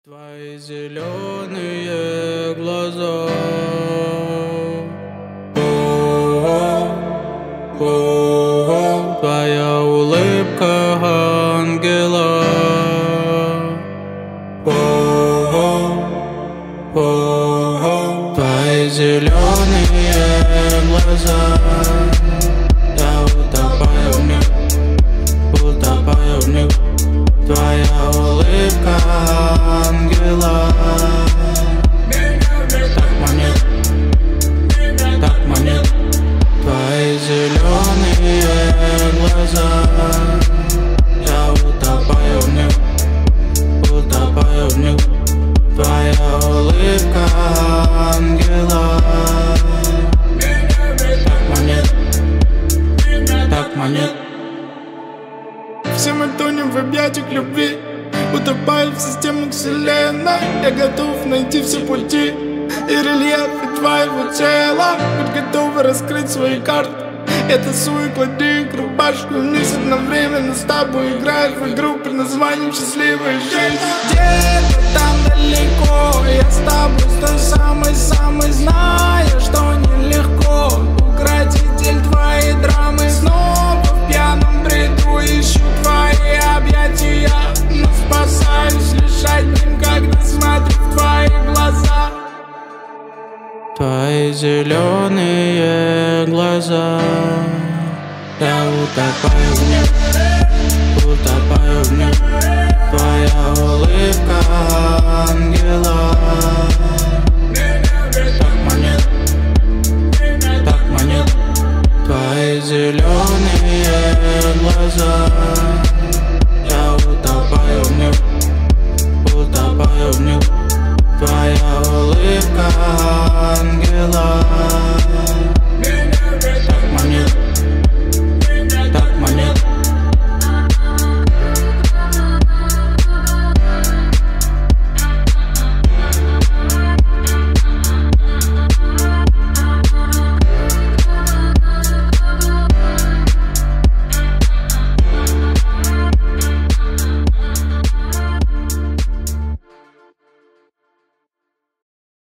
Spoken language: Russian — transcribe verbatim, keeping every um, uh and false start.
Твои зеленые глаза, о-о-о, твоя улыбка ангела, о-о-о, твои зеленые глаза. Я утопаю в них, утопаю в них. Твоя улыбка ангела так манит, так манит. Твои зеленые глаза. Я утопаю в них, утопаю в них. Твоя улыбка ангела так манит, так манит. Все мы тонем в объятиях любви, утопаем в системах вселенной. Я готов найти все пути и рельефы твоего тела. Будь готова раскрыть свои карты. Это суй, клади рубашку вниз одновременно с тобой играешь в игру под названием «Счастливая жизнь». Где-то там далеко я с тобой, с той самой-самой, зная, что нелегко укротитель твоей драмы. Снова в пьяном бреду ищу твои объятия, но спасаюсь лишь одним, когда смотрю в твои глаза. Твои зеленые глаза. Я утопаю в них, утопаю в них. Твоя улыбка